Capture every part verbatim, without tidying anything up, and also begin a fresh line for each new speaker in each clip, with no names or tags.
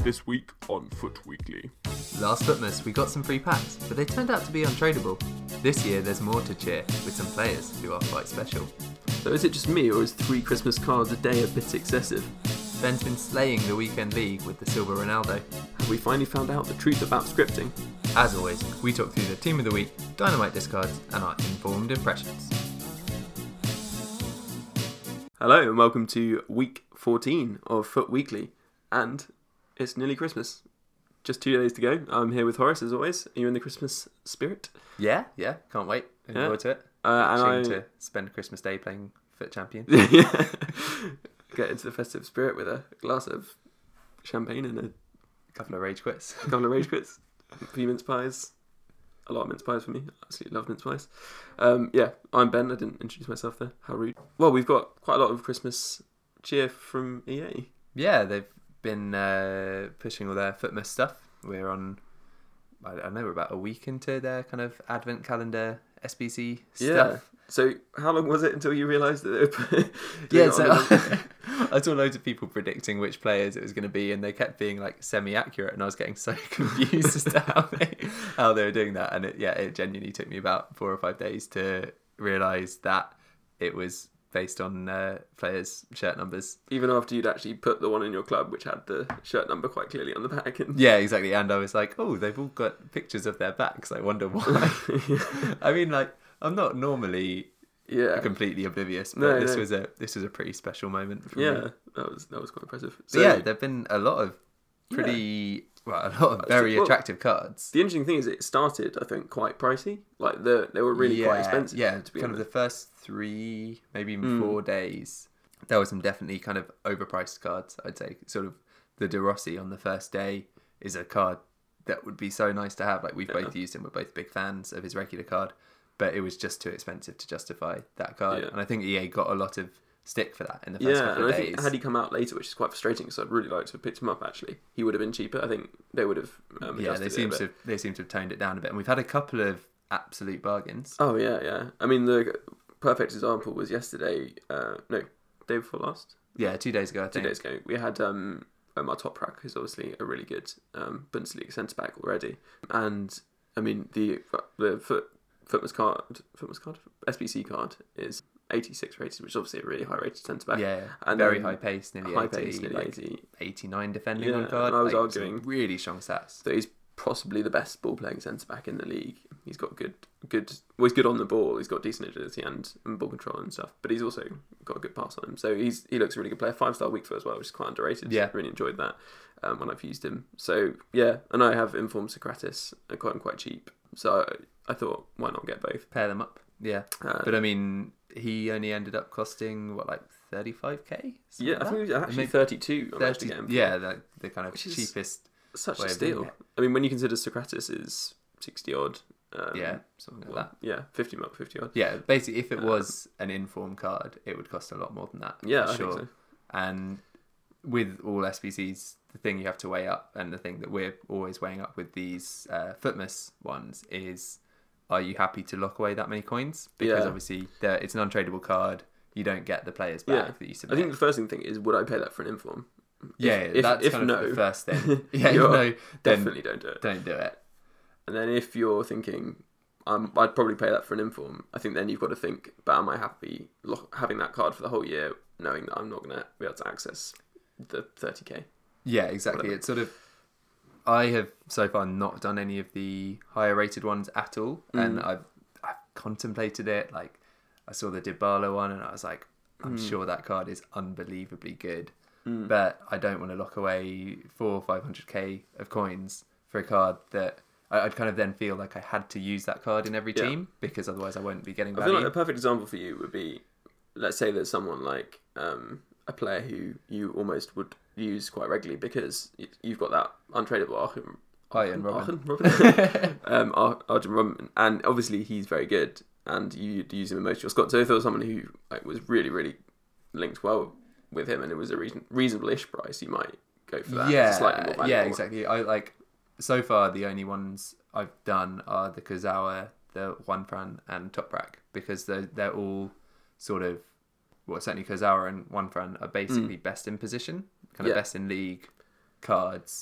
This week on Foot Weekly.
Last Footmas, we got some free packs, but they turned out to be untradeable. This year, there's more to cheer, with some players who are quite special.
So is it just me, or is three Christmas cards a day a bit excessive?
Ben's been slaying the weekend league with the Silver Ronaldo.
Have we finally found out the truth about scripting?
As always, we talk through the Team of the Week, Dynamite discards, and our informed impressions.
Hello and welcome to week fourteen of Foot Weekly. And it's nearly Christmas. Just two days to go. I'm here with Horace as always. Are you in the Christmas spirit?
Yeah, yeah, can't wait. Looking
Yeah.
forward to it.
Uh, and I...
to spend Christmas Day playing Foot Champion.
yeah. Get into the festive spirit with a glass of champagne and a
Couple of rage quits.
couple of rage quits, a few mince pies, a lot of mince pies for me. I absolutely love mince pies. Um, yeah, I'm Ben. I didn't introduce myself there. How rude. Well, we've got quite a lot of Christmas cheer from E A.
Yeah, they've been uh, pushing all their Footmas stuff. We're on, I don't know, we're about a week into their kind of advent calendar S B C
Yeah.
stuff.
So how long was it until you realised that they were doing
Yeah,
it
so
on the-
I saw loads of people predicting which players it was going to be, and they kept being like semi-accurate, and I was getting so confused as to how they how they were doing that. And it, yeah, it genuinely took me about four or five days to realise that it was based on uh, players' shirt numbers.
Even after you'd actually put the one in your club which had the shirt number quite clearly on the back. And...
Yeah, exactly. And I was like, oh, they've all got pictures of their backs. I wonder why. I mean, like, I'm not normally
yeah.
completely oblivious, but
No,
this
no.
was a this was a pretty special moment for
Yeah,
me.
that was that was quite impressive.
So yeah, there've been a lot of pretty well, a lot of very
Well,
attractive cards.
the interesting thing is it started, I think, quite pricey. Like the they were really quite expensive.
Yeah,
to be
kind of
honest.
the first three, maybe even
Mm.
four days, there were some definitely kind of overpriced cards. I'd say sort of the De Rossi on the first day is a card that would be so nice to have. Like we've
Yeah.
both used him, we're both big fans of his regular card, but it was just too expensive to justify that card.
Yeah.
And I think E A got a lot of stick for that in the first
Yeah,
couple
and
of
I
days.
think had he come out later, which is quite frustrating, because I'd really like to have picked him up. Actually, he would have been cheaper. I think they would have. Um,
yeah,
adjusted
they
it a
seem
bit.
to they seem to have toned it down a bit, and we've had a couple of absolute bargains.
Oh yeah, yeah. I mean, the perfect example was yesterday. Uh, no, day before last.
Yeah, two days ago I
Two
think.
days ago, we had um, Omar Toprak, who's obviously a really good um, Bundesliga centre back already, and I mean the the foot Footmas card, Footmas card, S B C card is eighty-six rated, which is obviously a really high rated centre back.
Yeah,
And
very
then
high pace, nearly
high
eighty,
pace, nearly
like
eighty.
eighty-nine defending
Yeah,
on card.
and I was
like, some
arguing-
really strong stats.
So he's possibly the best ball playing centre back in the league. He's got good, good. Well, he's good on the ball. He's got decent agility and, and ball control and stuff. But he's also got a good pass on him. So he's he looks a really good player. Five star week for as well, which is quite underrated.
Yeah.
Really enjoyed that um, when I've used him. So yeah, and I have informed Socrates. I got him quite cheap. So I, I thought, why not get both?
Pair them up. Yeah,
Uh,
but I mean, he only ended up costing what, like thirty-five k?
yeah, I think it was actually
Maybe
thirty-two. I managed to
thirty.
get him for.
Yeah, the, the kind of
Which is-
cheapest.
Such
way
a
of doing
steal.
it.
I mean, when you consider Socrates is sixty odd. Um,
Yeah, something like
well,
that.
Yeah, fifty mil, fifty odd.
Yeah, basically, if it
Um,
was an inform card, it would cost a lot more than that.
Yeah,
for
I
sure.
think so.
And with all S B Cs, the thing you have to weigh up, and the thing that we're always weighing up with these uh, Footmas ones is, are you happy to lock away that many coins? Because
Yeah.
obviously, they're- it's an untradeable card. You don't get the players back
Yeah.
that you
I
submit.
think the first thing is, would I pay that for an inform?
yeah,
if,
that's
if
kind
no,
of the first thing. Yeah, if
you're-
no, then
Definitely don't do it.
don't do it.
And then if you're thinking, um, I'd probably pay that for an inform, I think then you've got to think, but am I happy lo- having that card for the whole year, knowing that I'm not going to be able to access the thirty k?
Yeah, exactly.
Whatever.
It's sort of. I have so far not done any of the higher rated ones at all, and
Mm.
I've I've contemplated it. Like, I saw the Dybala one, and I was like, I'm
Mm.
sure that card is unbelievably good,
Mm.
but I don't want to lock away four or five hundred k of coins for a card that I- I'd kind of then feel like I had to use that card in every
Yeah.
team, because otherwise I won't be getting
I
value.
feel like a perfect example for you would be, let's say there's someone like um, a player who you almost would use quite regularly because y- you've got that untradeable Arjen
Arjen Robben.
Robben. um, Ar- Arjen Robben, and obviously he's very good, and you use him in most of your squad. So if there was someone who like, was really, really linked well with him, and it was a reason- reasonable-ish price, you might go for that.
Yeah,
It's slightly more valuable.
yeah, exactly. I like so far the only ones I've done are the Kurzawa, the Juanfran, and Toprak, because they're they're all sort of, well, certainly Kurzawa and Juanfran are basically best in position, kind of
Yeah.
best in league cards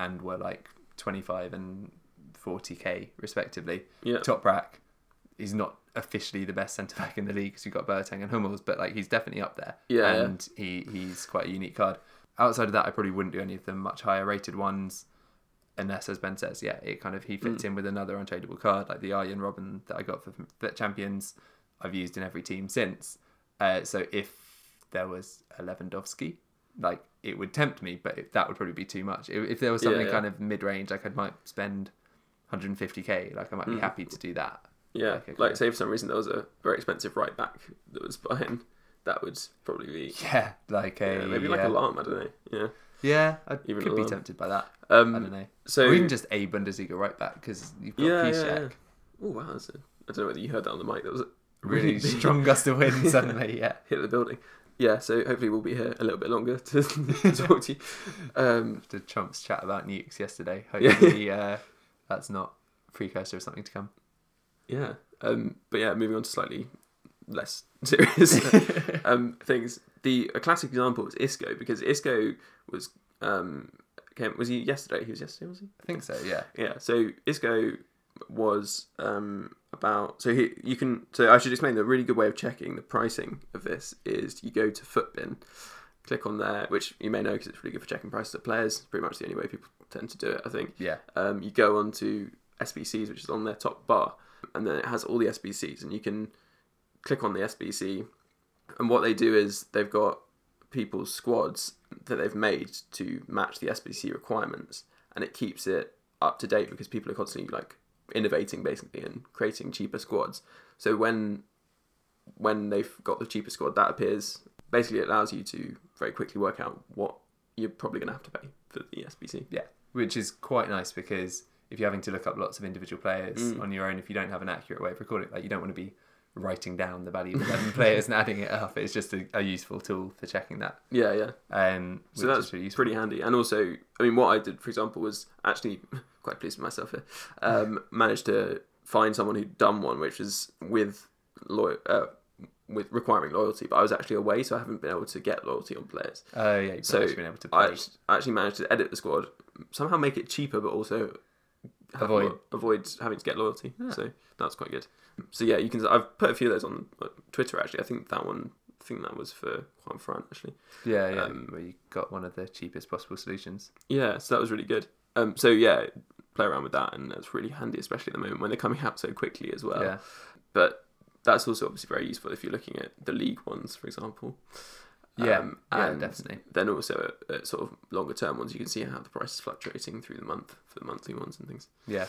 and were like twenty-five and forty k respectively.
Yeah.
Toprak, he's not officially the best centre back in the league because you've got Boateng and Hummels, but like he's definitely up there.
Yeah,
and
yeah.
he he's quite a unique card. Outside of that, I probably wouldn't do any of the much higher rated ones, unless, as Ben says, yeah, it kind of he fits
Mm.
in with another untradeable card like the Arjen Robben that I got for the Champions. I've used in every team since. Uh, so if there was a Lewandowski, like it would tempt me, but it, that would probably be too much. If, if there was something
Yeah, yeah.
kind of mid range, like I might spend one hundred fifty k, like I might be
Mm.
happy to do that.
Yeah,
Like,
like,
okay.
say for some reason there was a very expensive right back that was buying, that would probably be
Yeah, like a
yeah, maybe like
uh,
a Alarm, I don't know. Yeah.
Yeah, I
Even
could be
Alarm.
tempted by that.
Um,
I don't know.
So
Or even just a Bundesliga right back because you've got
yeah,
Piszczek.
yeah, yeah. Oh wow, that's a, I don't know whether you heard that on the mic. That was a
Really strong gust of wind suddenly. Yeah.
hit the building. Yeah, so hopefully we'll be here a little bit longer to, to talk to you. Um,
After Trump's chat about nukes yesterday, hopefully uh, that's not a precursor of something to come.
yeah, um, but yeah, moving on to slightly less serious um, things. The a classic example is Isco, because Isco was um, came was he yesterday? He was yesterday, was he?
I think so. Yeah.
Yeah, so Isco was um, about so he you can so I should explain the really good way of checking the pricing of this is you go to Footbin, click on there, which you may know because it's really good for checking prices of players. It's pretty much the only way people tend to do it, I think.
Yeah.
Um, you go on to S B Cs, which is on their top bar, and then it has all the S B Cs, and you can click on the S B C, and what they do is they've got people's squads that they've made to match the S B C requirements, and it keeps it up to date because people are constantly like innovating basically and creating cheaper squads. So when when they've got the cheaper squad, that appears basically it allows you to very quickly work out what you're probably going to have to pay for the S B C.
Yeah. Which is quite nice because if you're having to look up lots of individual players
Mm.
on your own, if you don't have an accurate way of recording, like you don't want to be writing down the value of eleven players and adding it up. It's just a, a useful tool for checking that.
Yeah, yeah.
Um,
So
which
that's
is really useful.
pretty handy. And also, I mean, what I did, for example, was actually quite pleased with myself here. Um, managed to find someone who'd done one, which was with loy- uh, with requiring loyalty, but I was actually away, so I haven't been able to get loyalty on players.
Oh yeah, you've
So
actually been able to
I
play.
act- actually managed to edit the squad, somehow make it cheaper, but also have
Avoid.
lo- avoid having to get loyalty.
Yeah.
So that's quite good. So yeah, you can. I've put a few of those on uh, Twitter actually. I think that one. I think that was for Juan Fran actually.
Yeah, yeah,
um,
where you got one of the cheapest possible solutions.
Yeah, so that was really good. Um, so yeah, play around with that, and that's really handy, especially at the moment when they're coming out so quickly as well.
Yeah.
But that's also obviously very useful if you're looking at the league ones, for example.
Yeah,
Um,
yeah,
and
definitely.
Then also at, at sort of longer term ones, you can see how the price is fluctuating through the month for the monthly ones and things,
Yeah.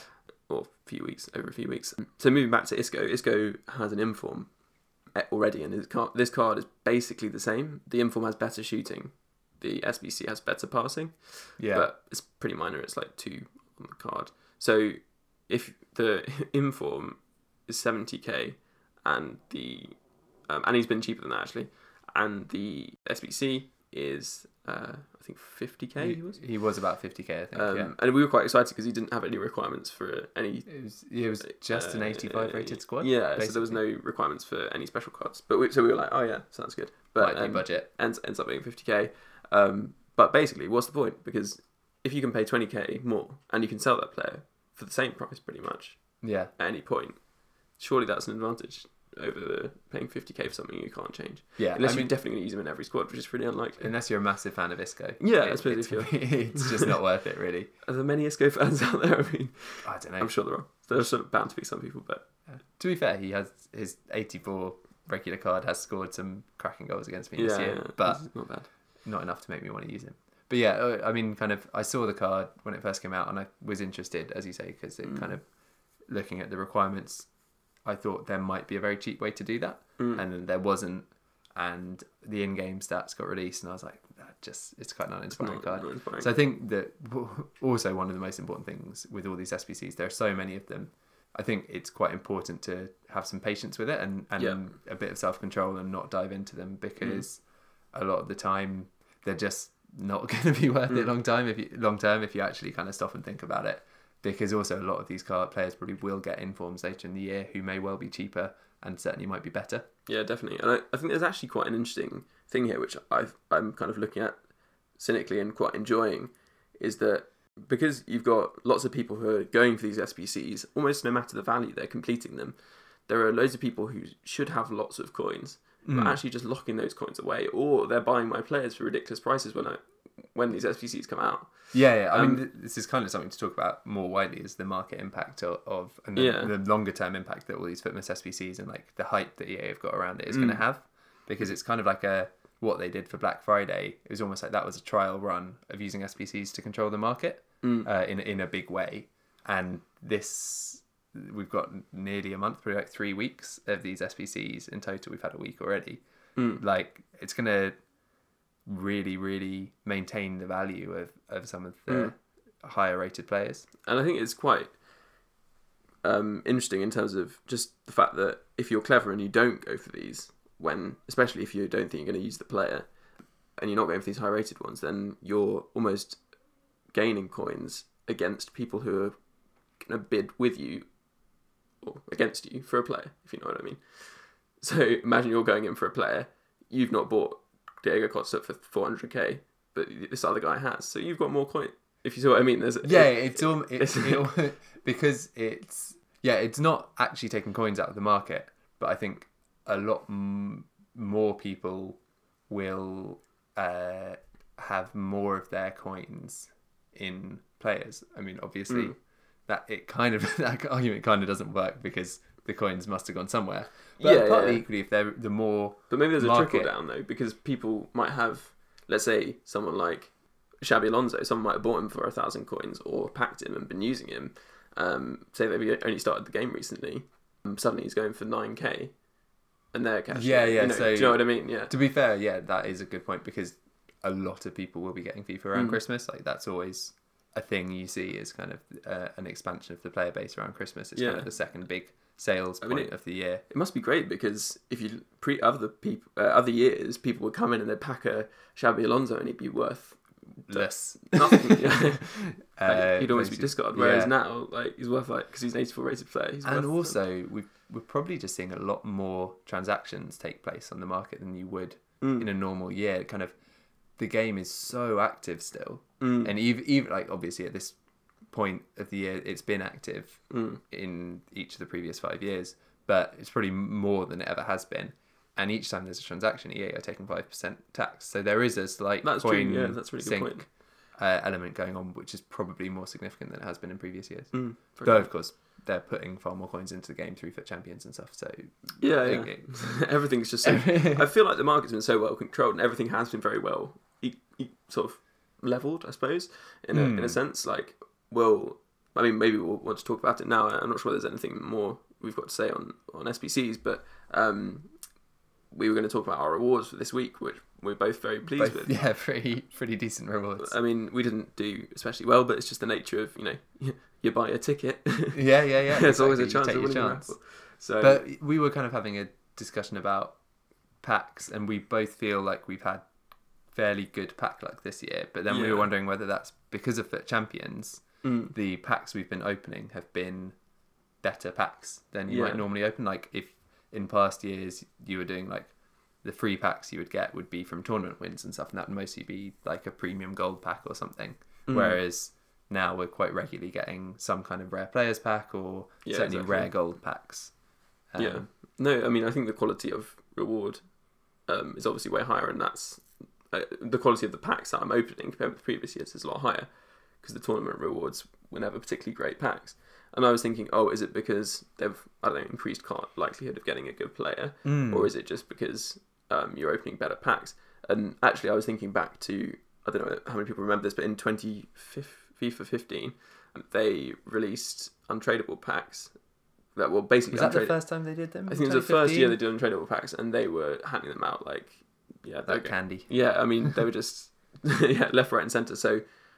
Yeah.
but it's pretty minor. It's like two on the card. So if the inform is seventy k, and the um, and he's been cheaper than that actually, and the S B C is uh, I think fifty k.
he,
He was.
he was about fifty k, I think.
Um,
yeah.
And we were quite excited because he didn't have any requirements for any.
It was, it was just an
uh,
eighty-five rated squad.
Yeah, so there was no requirements for any special cards. But we, so we were like, oh yeah, sounds good. But
Might be
um,
budget.
ends ends up being fifty k. Um, but basically, what's the point? Because if you can pay twenty k more and you can sell that player for the same price pretty much
Yeah.
at any point, surely that's an advantage over the paying fifty k for something you can't change.
Yeah.
Unless
I
you're
mean,
definitely going to use him in every squad, which is pretty unlikely.
unless you're a massive fan of Isco.
Yeah, I
it,
suppose
it's,
if
it's just not worth it, really.
Are there many Isco fans out there? I mean,
I don't know.
I'm sure there are. There's sort of bound to be some people, but
To be fair, he has his eighty-four regular card has scored some cracking goals against me this
yeah,
year,
yeah,
but
it's not bad.
not enough to make me want to use him. But yeah, uh, I mean, kind of, I saw the card when it first came out, and I was interested, as you say, because it
Mm.
kind of looking at the requirements, I thought there might be a very cheap way to do that,
Mm.
and then there wasn't. And the in-game stats got released, and I was like, that just it's quite an uninspiring
Not-
card.
not inspiring.
So I think that also one of the most important things with all these S B Cs, there are so many of them. I think it's quite important to have some patience with it and, and
Yeah.
a bit of self-control and not dive into them because a lot of the time they're just not going to be worth it
Mm.
long time if you, long term if you actually kind of stop and think about it. Because also a lot of these card players probably will get informs later in the year who may well be cheaper and certainly might be better.
Yeah, definitely. And I, I think there's actually quite an interesting thing here, which I've, I'm kind of looking at cynically and quite enjoying, is that because you've got lots of people who are going for these S B Cs, almost no matter the value, they're completing them. There are loads of people who should have lots of coins,
Mm.
but actually just locking those coins away, or they're buying my players for ridiculous prices when I, when these S B Cs come out.
Yeah, yeah. I
Um,
mean, th- this is kind of something to talk about more widely, is the market impact of, of and the,
Yeah.
the longer term impact that all these Footmas S B Cs and like the hype that E A have got around it is going to
Mm.
have, because it's kind of like a what they did for Black Friday. It was almost like that was a trial run of using S B Cs to control the market
Mm.
uh, in in a big way, and this. We've got nearly a month, probably like three weeks of these S B Cs in total. We've had a week already.
Mm.
Like, it's going to really, really maintain the value of, of some of the
Mm.
higher rated players.
And I think it's quite um, interesting in terms of just the fact that if you're clever and you don't go for these, when especially if you don't think you're going to use the player, and you're not going for these high rated ones, then you're almost gaining coins against people who are going to bid with you or against you for a player, if you know what I mean. So imagine you're going in for a player, you've not bought Diego Costa for four hundred k, but this other guy has, so you've got more coin. If you see what I mean, there's
Yeah,
it,
it's um, it's it, because it's yeah, it's not actually taking coins out of the market, but I think a lot m- more people will uh, have more of their coins in players. I mean, obviously,
Mm.
that it kind of that argument kind of doesn't work because the coins must have gone somewhere. But
Yeah,
partly
yeah.
equally, if they're the more
But maybe there's a
market-
trickle down though, because people might have, let's say, someone like Xabi Alonso, someone might have bought him for a thousand coins or packed him and been using him. Um, say they've only started the game recently, um, suddenly he's going for nine k, and they're cashing.
Yeah,
it,
yeah,
You know,
so-
do you know what I mean? Yeah.
To be fair, yeah, that is a good point, because a lot of people will be getting FIFA around
Mm.
Christmas. Like, that's always a thing you see, is kind of uh, an expansion of the player base around Christmas. It's kind
Yeah.
of the second big sales
I
point
mean, it-
of the year.
It must be great, because if you pre other people uh, other years, people would come in and they'd pack a Xabi Alonso and he'd be worth
Less.
nothing. Yeah.
Uh,
Like, he'd always be
basically-
discarded. Whereas
yeah.
now, like, he's worth like because he's an eighty-four rated player. He's
And
worth,
also, we we're probably just seeing a lot more transactions take place on the market than you would
Mm.
in a normal year. Kind of, the game is so active still,
Mm.
and even even like obviously at this point of the year, it's been active
Mm.
in each of the previous five years, but it's probably more than it ever has been. And each time there's a transaction, E A are taking five percent tax, so there is a slight
That's true.
coin
Yeah, that's a really good
sink
point.
uh, element going on, which is probably more significant than it has been in previous years.
Mm. Very
Though
good.
of course they're putting far more coins into the game through Foot Champions and stuff. So
Yeah,
it-
yeah.
it-
Everything's just so. I feel like the market's been so well controlled, and everything has been very well e- e- sort of leveled, I suppose, in a in
Hmm.
a sense. Like, well, I mean, maybe we'll want to talk about it now. I'm not sure there's anything more we've got to say on on S B Cs, but um, we were going to talk about our rewards for this week, which we're both very pleased
both,
with.
yeah, pretty pretty decent rewards.
I mean, we didn't do especially well, but it's just the nature of, you know, you buy a ticket.
yeah, yeah, yeah.
There's always a
exactly.
chance
You
of
take your
winning the
chance.
raffle. So,
But we were kind of having a discussion about packs, and we both feel like we've had fairly good pack luck this year. But then we
Yeah.
were wondering whether that's because of Foot Champions.
mm,
The packs we've been opening have been better packs than you
Yeah.
might normally open. Like, if in past years you were doing like the free packs you would get would be from tournament wins and stuff, and that would mostly be like a premium gold pack or something.
Mm.
Whereas now we're quite regularly getting some kind of rare players pack, or
Yeah,
certainly
exactly.
rare gold packs. Um,
yeah. No, I mean, I think the quality of reward um, is obviously way higher, and that's uh, the quality of the packs that I'm opening compared with previous years is a lot higher, because the tournament rewards were never particularly great packs. And I was thinking, oh, is it because they've, I don't know, increased car- likelihood of getting a good player,
Mm.
or is it just because um, you're opening better packs? And actually, I was thinking back to, I don't know how many people remember this, but in twenty FIFA fifteen, they released untradeable packs that were basically
Was that the
untrade-
first time they did them?
I think it was the first year they did untradeable packs, and they were handing them out like, yeah,
Like
okay.
candy.
Yeah, I mean, they were just yeah, left, right, and centre. So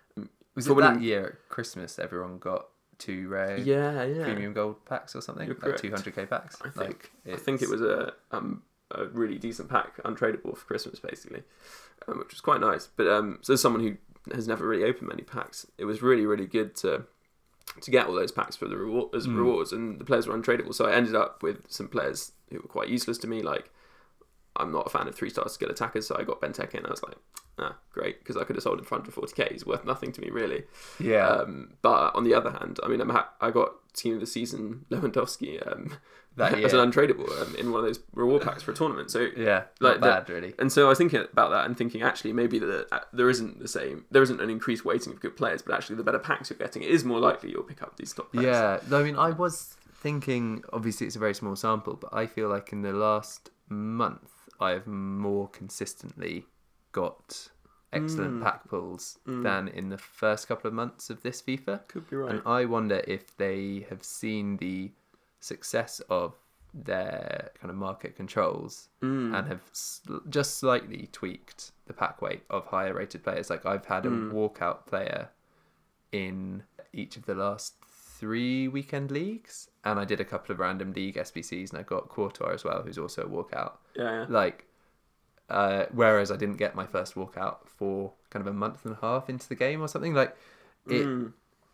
Was
for
it that
winning-
year at Christmas everyone got two rare
yeah, yeah,
premium gold packs or something?
You're
Like
correct.
two hundred k packs?
I think
like,
I think it
it's-
was a um a really decent pack, untradeable for Christmas, basically, um, which was quite nice. But um, so as someone who has never really opened many packs, it was really, really good to to get all those packs for the reward as
Mm.
rewards, and the players were untradeable. So I ended up with some players who were quite useless to me. Like, I'm not a fan of three star skill attackers, so I got Benteke, and I was like, ah, great, because I could have sold it for one hundred forty k. It's worth nothing to me, really.
Yeah.
Um, but on the other hand, I mean, I'm ha- I got team of the season Lewandowski um,
That
as
year.
an untradeable um, in one of those reward packs for a tournament. So
Yeah,
like
not bad, really.
And so I was thinking about that and thinking actually maybe that uh, there isn't the same, there isn't an increased weighting of good players, but actually the better packs you're getting, it is more likely you'll pick up these top players.
Yeah, no, I mean, I was thinking, obviously it's a very small sample, but I feel like in the last month, I have more consistently got excellent
Mm.
pack pulls
Mm.
than in the first couple of months of this FIFA.
Could be right.
And I wonder if they have seen the success of their kind of market controls
Mm.
and have sl- just slightly tweaked the pack weight of higher rated players. Like I've had a
Mm.
walkout player in each of the last three weekend leagues, and I did a couple of random league S B Cs, and I got Courtois as well, who's also a walkout.
Yeah, yeah.
Like, uh, whereas I didn't get my first walkout for kind of a month and a half into the game or something. Like, it.
Mm.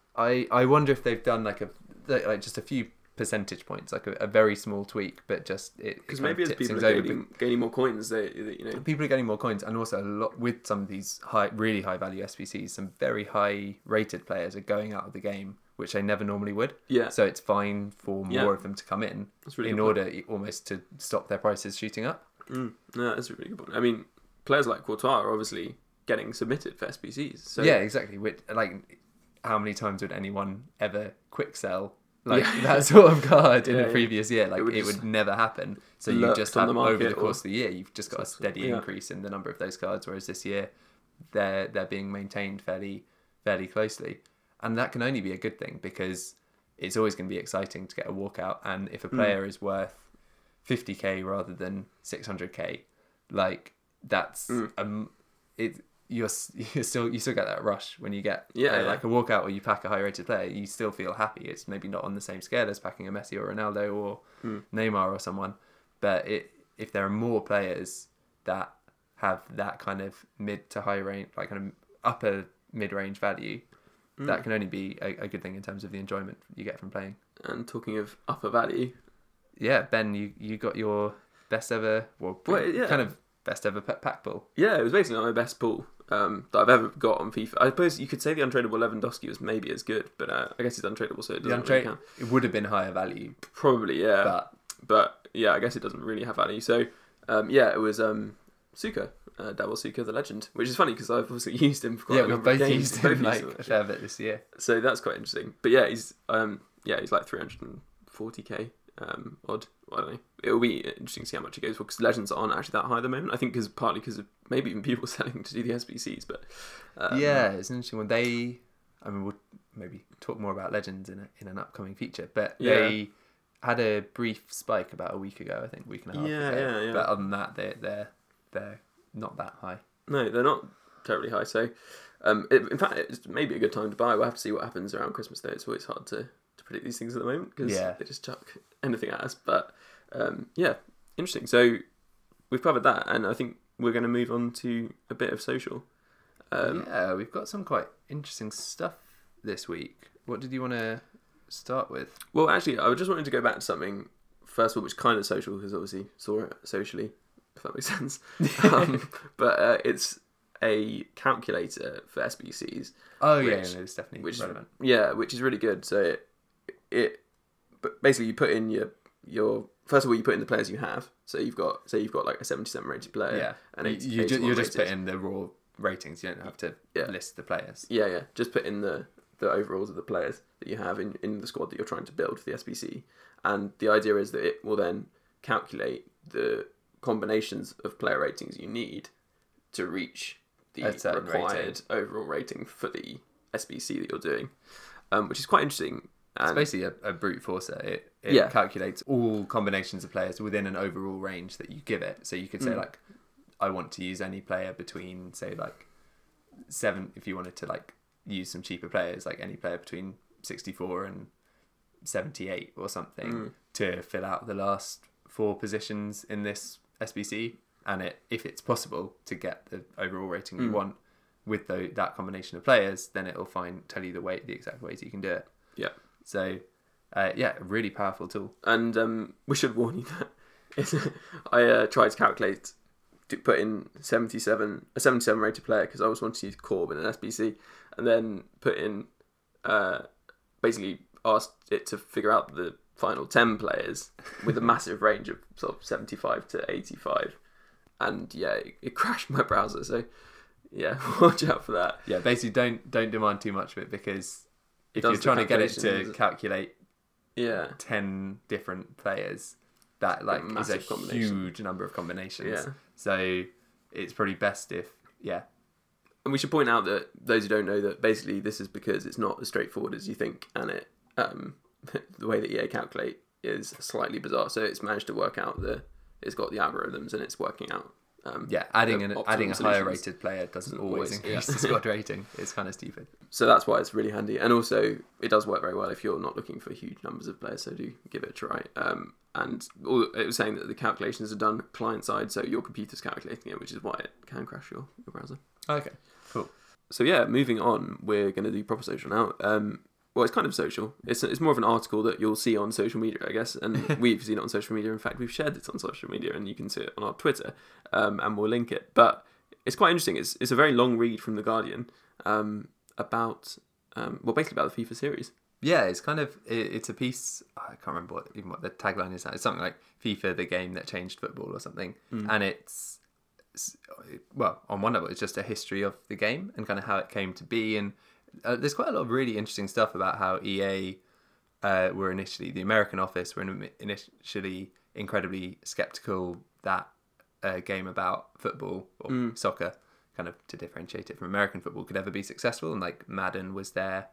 I I wonder if they've done like a like just a few percentage points, like a, a very small tweak, but just it
Because
it kind
maybe
of
as
tips
people
things
are
over.
gaining, gaining more coins, they, they you know.
People are getting more coins, and also a lot with some of these high, really high value S B Cs. Some very high rated players are going out of the game, which they never normally would.
Yeah,
So it's fine for more
Yeah.
of them to come in
that's really
in
good point.
order i- almost to stop their prices shooting up.
Mm. No, that's a really good point. I mean, players like Courtois are obviously getting submitted for S B Cs. So
Yeah, exactly. Which, like, how many times would anyone ever quick sell like
Yeah.
that sort of card in
Yeah,
a
yeah.
previous year? Like,
It
it
would
would,
just
never happen. So you
lurked
just
on
have
the
over
market
the course
or-
of the year, you've just got a steady
Yeah.
increase in the number of those cards. Whereas this year, they're they're being maintained fairly fairly closely, and that can only be a good thing because it's always going to be exciting to get a walkout. And if a
Hmm.
player is worth fifty k rather than six hundred k, like that's
Mm.
um it you're s- you still you still get that rush when you get
Yeah,
uh,
yeah.
like a walkout or you pack a high rated player. You still feel happy. It's maybe not on the same scale as packing a Messi or Ronaldo or
Mm.
Neymar or someone, but it if there are more players that have that kind of mid to high range, like kind of upper mid range value,
Mm.
that can only be a, a good thing in terms of the enjoyment you get from playing.
And talking of upper value,
Yeah, Ben, you, you got your best ever, well,
Well, yeah.
kind of best ever pa- pack pull.
yeah, it was basically my best pull um, that I've ever got on FIFA. I suppose you could say the untradeable Lewandowski was maybe as good, but uh, I guess he's untradeable, so it
The
doesn't really
untrade,
count.
it would have been higher value,
Probably, yeah.
but
But yeah, I guess it doesn't really have value. So um, yeah, it was um, Suka, uh, Double Suka, the legend, which is funny because I've obviously used him for quite
yeah,
a
we
number of
both
games.
used
Both
him like
used him,
a
actually.
fair bit this year.
So that's quite interesting. But yeah, he's um, yeah, he's like three hundred forty k um, odd. I don't know. It'll be interesting to see how much it goes for because legends aren't actually that high at the moment. I think because partly because of maybe even people selling to do the S B Cs. But um,
Yeah, it's an interesting one. They, I mean, we'll maybe talk more about legends in a, in an upcoming feature, but
Yeah.
they had a brief spike about a week ago, I think, week and a half
Yeah,
ago.
yeah, yeah.
But other than that, they're they're they're not that high.
no, they're not terribly high. So um, it, in fact, it's maybe a good time to buy. We'll have to see what happens around Christmas. Though it's always hard to, to predict these things at the moment because
Yeah.
they just chuck anything at us. But um, yeah, interesting. So we've covered that, and I think we're going to move on to a bit of social. Um,
yeah, we've got some quite interesting stuff this week. What did you want to start with?
Well, actually, I just wanted to go back to something first of all, which kind of social because obviously saw it socially, if that makes sense. Um, but uh, it's a calculator for S B Cs.
Oh yeah,
Which-
yeah, no, it's definitely
which
relevant.
Yeah, which is really good. So it, it, but basically you put in your your first of all you put in the players you have. So you've got say you've got like a seventy-seven rated player.
Yeah,
and
you,
eighty,
you ju-
eighty-one
you're just
rated.
putting the raw ratings. You don't have to
Yeah.
list the players.
Yeah, yeah. Just put in the the overalls of the players that you have in, in the squad that you're trying to build for the S B C. And the idea is that it will then calculate the combinations of player ratings you need to reach the
A certain
required
rating.
overall rating for the S B C that you're doing, um, which is quite interesting.
It's
And
basically a, a brute forcer. It, it
Yeah.
calculates all combinations of players within an overall range that you give it. So you could say
Mm.
like, I want to use any player between say like seven. If you wanted to like use some cheaper players, like any player between sixty-four and seventy-eight or something
Mm.
to fill out the last four positions in this S B C. And it, if it's possible to get the overall rating you
Mm.
want with the, that combination of players, then it'll find tell you the way the exact ways you can do it.
Yeah.
So, uh, yeah, a really powerful tool.
And um, we should warn you that it's, I uh, tried to calculate to put in seventy-seven a seventy-seven rated player because I was wanting to use Corb in an S B C, and then put in uh, basically asked it to figure out the final ten players with a massive range of sort of seventy-five to eighty-five, and yeah, it, it crashed my browser. So yeah, watch out for that.
Yeah, basically don't don't demand too much of it, because if
It
you're
does the
trying to get it
calculations.
to calculate
Yeah,
ten different players, that like is a
massive combination.
huge number of combinations.
Yeah.
So it's probably best if yeah.
and we should point out that those who don't know that basically this is because it's not as straightforward as you think, and it um, the way that E A calculate is slightly bizarre. So it's managed to work out the it's got the algorithms and it's working out. Um,
Yeah, adding
the
an
optimum
adding a higher
solutions.
rated player doesn't
Doesn't
always
always,
increase
yeah.
the squad rating. It's kind of stupid.
So that's why it's really handy, and also it does work very well if you're not looking for huge numbers of players. So do give it a try. Um, and all, it was saying that the calculations are done client side, so your computer's calculating it, which is why it can crash your, your browser.
Okay, cool.
So yeah, moving on, we're going to do proper social now. Um, well, it's kind of social. It's it's more of an article that you'll see on social media, I guess, and we've seen it on social media. In fact, we've shared it on social media, and you can see it on our Twitter, um, and we'll link it. But it's quite interesting. It's it's a very long read from The Guardian um, about, um, well, basically about the FIFA series.
Yeah, it's kind of it, it's a piece. I can't remember what even what the tagline is. It's something like FIFA, the game that changed football, or something. And it's it's- well, on one level, it's just a history of the game and kind of how it came to be. And uh, there's quite a lot of really interesting stuff about how E A uh, were initially the American office were in- initially incredibly skeptical that a game about football or soccer, kind of to differentiate it from American football, could ever be successful. And like Madden was their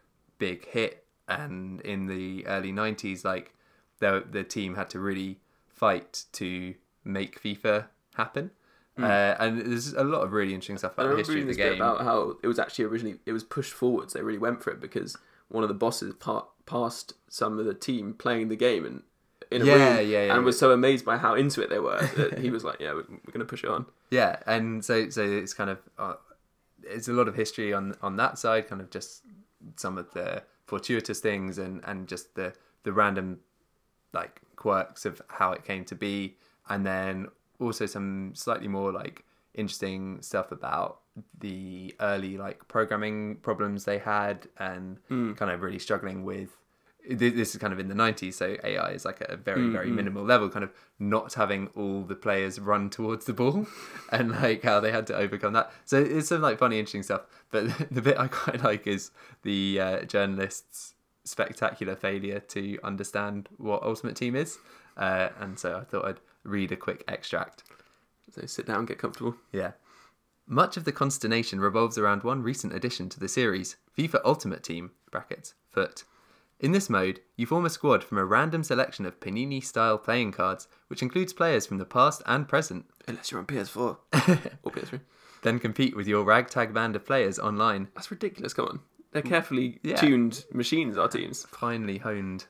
big hit, and in the early nineties, like the the team had to really fight to make FIFA happen. Uh, and there's a lot of really interesting stuff
I
about the
remember
history
reading
of the
this bit
game.
about how it was actually originally it was pushed forwards. They really went for it because one of the bosses pa- passed some of the team playing the game and in a
Yeah,
room,
yeah, yeah,
and
yeah.
was so amazed by how into it they were that he was like, "Yeah, we're, we're going to push it on."
Yeah, and so so it's kind of uh, it's a lot of history on on that side, kind of just some of the fortuitous things and and just the the random like quirks of how it came to be, and then also some slightly more like interesting stuff about the early like programming problems they had, and kind of really struggling with this is kind of in the nineties, so A I is like at a very very minimal level, kind of not having all the players run towards the ball and like how they had to overcome that. So it's some like funny interesting stuff, but the bit I quite like is the uh, journalists' spectacular failure to understand what Ultimate Team is, uh, and so I thought I'd read a quick extract.
So sit down, get comfortable.
Yeah. Much of the consternation revolves around one recent addition to the series, FIFA Ultimate Team (brackets FUT). In this mode, you form a squad from a random selection of Panini-style playing cards, which includes players from the past and present.
Unless you're on P S four or P S three.
Then compete with your ragtag band of players online.
That's ridiculous. Come on, they're carefully
Yeah.
tuned machines. Our teams.
Finely honed.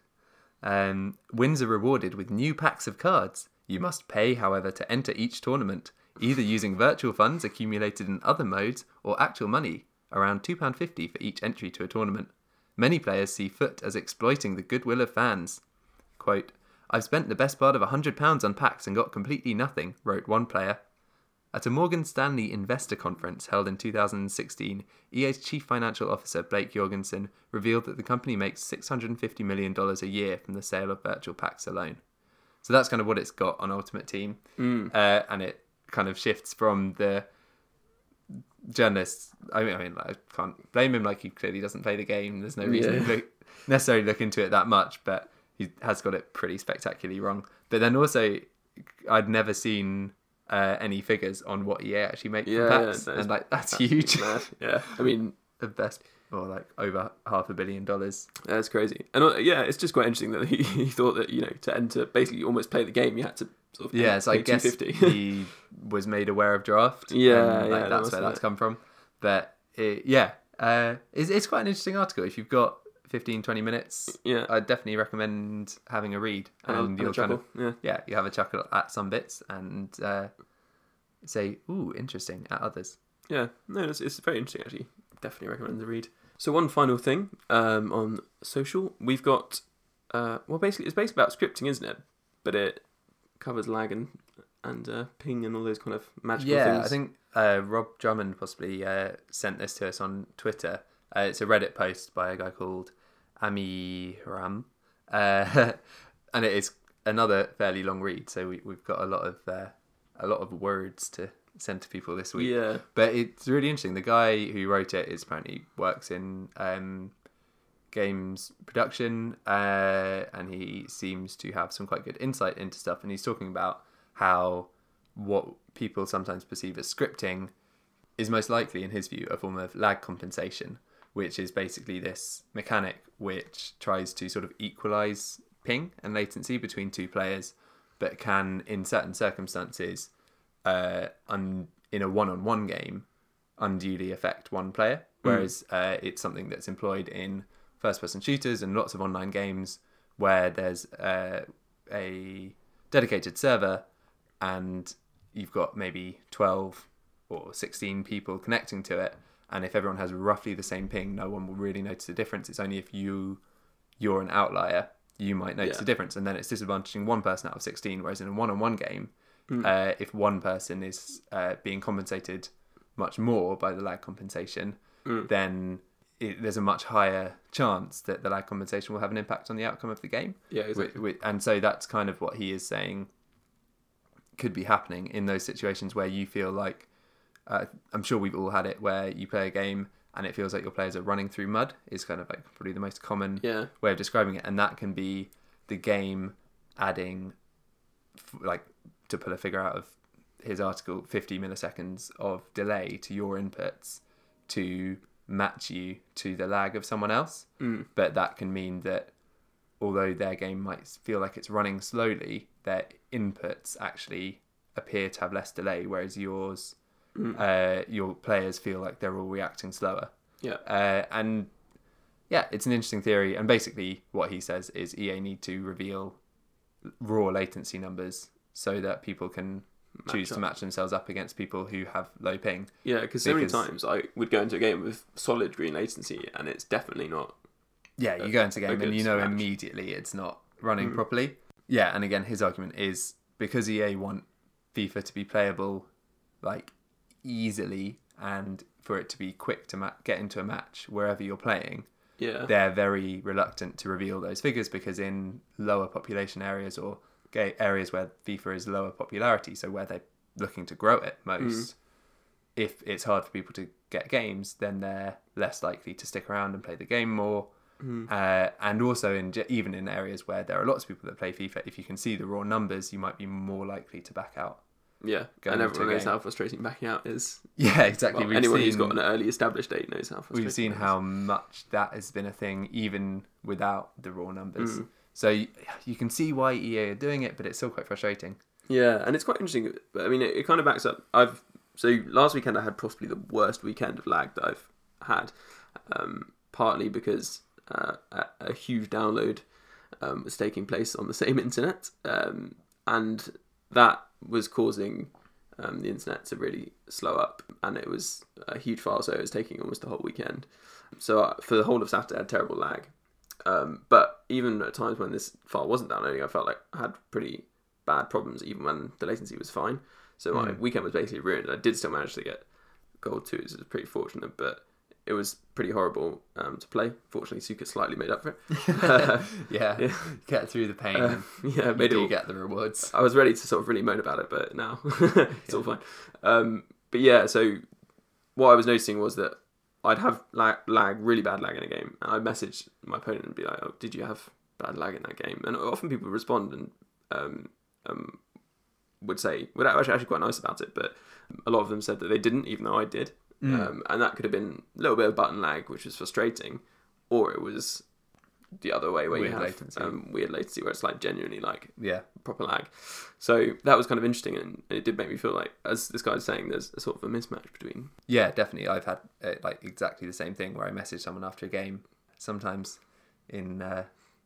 Um, wins are rewarded with new packs of cards. You must pay, however, to enter each tournament, either using virtual funds accumulated in other modes or actual money, around two pounds fifty for each entry to a tournament. Many players see FUT as exploiting the goodwill of fans. Quote, "I've spent the best part of one hundred pounds on packs and got completely nothing," wrote one player. At a Morgan Stanley investor conference held in two thousand sixteen, E A's chief financial officer Blake Jorgensen revealed that the company makes six hundred fifty million dollars a year from the sale of virtual packs alone. So that's kind of what it's got on Ultimate Team.
Mm.
Uh, and it kind of shifts from the journalists. I mean, I mean, I can't blame him. Like, he clearly doesn't play the game. There's no reason
Yeah.
to look, necessarily look into it that much, but he has got it pretty spectacularly wrong. But then also, I'd never seen uh, any figures on what E A actually make
Yeah,
from packs,
that is-
and like that's huge.
Mad. Yeah, I mean,
The best, or like over half a billion dollars.
that's crazy. And uh, yeah, it's just quite interesting that he, he thought that, you know, to enter, basically almost play the game, you had to sort of pay,
Yeah, so I
pay
guess
two fifty.
he was made aware of draft.
Yeah,
and,
yeah,
like,
that
that's
must
where
have
that's
it.
come from. But it, yeah, uh, it's it's quite an interesting article. If you've got fifteen, twenty minutes,
Yeah.
I'd definitely recommend having a read,
And,
and,
and
you'll
a
kind
chuckle.
of
Yeah.
yeah, you have a chuckle at some bits and uh, say ooh interesting at others.
Yeah, no, it's, it's very interesting actually. Definitely recommend the read. So one final thing um, on social, we've got uh, well, basically it's basically about scripting, isn't it? But it covers lag and and uh, ping and all those kind of magical
yeah,
things.
I think uh, Rob Drummond possibly uh, sent this to us on Twitter. Uh, it's a Reddit post by a guy called Ami Ram, uh, and it is another fairly long read. So we, we've got a lot of uh, a lot of words to send to people this week.
Yeah.
But it's really interesting. The guy who wrote it is apparently works in um, games production, uh, and he seems to have some quite good insight into stuff. And he's talking about how what people sometimes perceive as scripting is most likely, in his view, a form of lag compensation, which is basically this mechanic which tries to sort of equalize ping and latency between two players, but can, in certain circumstances, uh, un- in a one-on-one game, unduly affect one player. Whereas mm. uh, it's something that's employed in first-person shooters and lots of online games where there's uh, a dedicated server and you've got maybe twelve or sixteen people connecting to it, and if everyone has roughly the same ping, no one will really notice the difference. It's only if you you're an outlier you might notice
yeah.
the difference, and then it's disadvantaging one person out of sixteen. Whereas in a one-on-one game,
mm.
uh, if one person is uh, being compensated much more by the lag compensation,
mm.
then it, there's a much higher chance that the lag compensation will have an impact on the outcome of the game.
Yeah, exactly.
With, with, and so that's kind of what he is saying could be happening in those situations where you feel like, uh, I'm sure we've all had it, where you play a game and it feels like your players are running through mud, is kind of like probably the most common
yeah.
way of describing it. And that can be the game adding, like, to pull a figure out of his article, fifty milliseconds of delay to your inputs to match you to the lag of someone else.
Mm.
But that can mean that although their game might feel like it's running slowly, their inputs actually appear to have less delay, whereas yours,
mm.
uh, your players feel like they're all reacting slower.
Yeah.
Uh, and yeah, it's an interesting theory. And basically what he says is E A need to reveal raw latency numbers so that people can match choose up. to match themselves up against people who have low ping.
Yeah, because so many times I would go into a game with solid green latency and it's definitely not.
Yeah, you
a,
go into a game and you know
match.
immediately it's not running
Mm.
properly. Yeah, and again, his argument is because E A want FIFA to be playable like easily and for it to be quick to ma- get into a match wherever you're playing,
Yeah.
they're very reluctant to reveal those figures because in lower population areas or gay areas where FIFA is lower popularity, so where they're looking to grow it most, mm. if it's hard for people to get games, then they're less likely to stick around and play the game more.
Mm.
Uh, and also in even in areas where there are lots of people that play FIFA, if you can see the raw numbers, you might be more likely to back out.
Yeah, and everyone knows how frustrating backing out is.
Yeah, exactly.
Well, anyone seen, who's got an early established date knows how frustrating.
We've seen how much that has been a thing even without the raw numbers.
Mm.
So you, you can see why E A are doing it, but it's still quite frustrating.
Yeah, and it's quite interesting. I mean, it, it kind of backs up. I've so last weekend I had possibly the worst weekend of lag that I've had, um, partly because uh, a, a huge download um, was taking place on the same internet, um, and that was causing um, the internet to really slow up, and it was a huge file, so it was taking almost the whole weekend. So uh, for the whole of Saturday, I had terrible lag. Um, but even at times when this file wasn't downloading, I felt like I had pretty bad problems, even when the latency was fine. So my mm. weekend was basically ruined. I did still manage to get gold two, so it was pretty fortunate, but it was pretty horrible um, to play. Fortunately, Suka slightly made up for it. uh,
yeah, yeah, get through the pain.
Uh, yeah,
made
you
do get the rewards.
I was ready to sort of really moan about it, but now it's yeah. all fine. Um, but yeah, so what I was noticing was that I'd have lag, lag, really bad lag in a game, and I'd message my opponent and be like, "Oh, did you have bad lag in that game?" And often people would respond and um, um, would say, "Well, actually, actually quite nice about it," but a lot of them said that they didn't, even though I did. Mm. Um, and that could have been a little bit of button lag, which was frustrating, or it was the other way where
weird
you have
latency.
Um, weird latency, where it's like genuinely like
yeah
proper lag. So that was kind of interesting, and it did make me feel like, as this guy's saying, there's a sort of a mismatch between.
Yeah, definitely. I've had uh, like exactly the same thing where I message someone after a game. Sometimes in uh,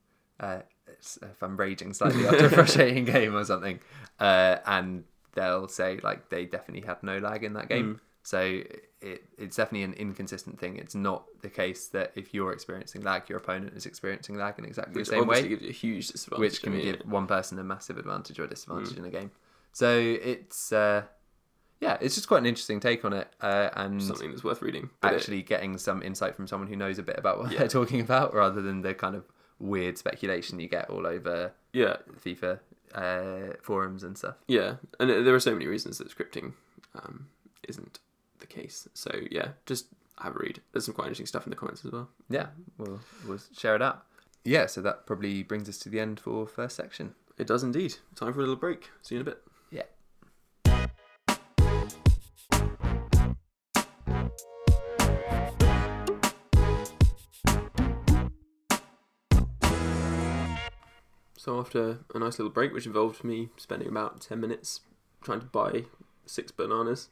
uh, if I'm raging slightly after a frustrating game or something, uh, and they'll say like they definitely had no lag in that game. Mm. So it it's definitely an inconsistent thing. It's not the case that if you're experiencing lag, your opponent is experiencing lag in exactly
which
the same way.
Gives you a huge disadvantage.
Which can
I mean,
give one person a massive advantage or a disadvantage mm. in a game. So it's uh, yeah, it's just quite an interesting take on it, uh, and
Something that's worth reading. But
actually
it,
getting some insight from someone who knows a bit about what
Yeah.
they're talking about, rather than the kind of weird speculation you get all over
yeah,
FIFA uh, forums and stuff.
yeah, and there are so many reasons that scripting um, isn't the case. So yeah, just have a read. There's some quite interesting stuff in the comments as well.
Yeah, we'll we'll share it out. Yeah, so that probably brings us to the end for first section.
It does indeed. Time for a little break. See you in a bit.
Yeah.
So after a nice little break, which involved me spending about ten minutes trying to buy six bananas.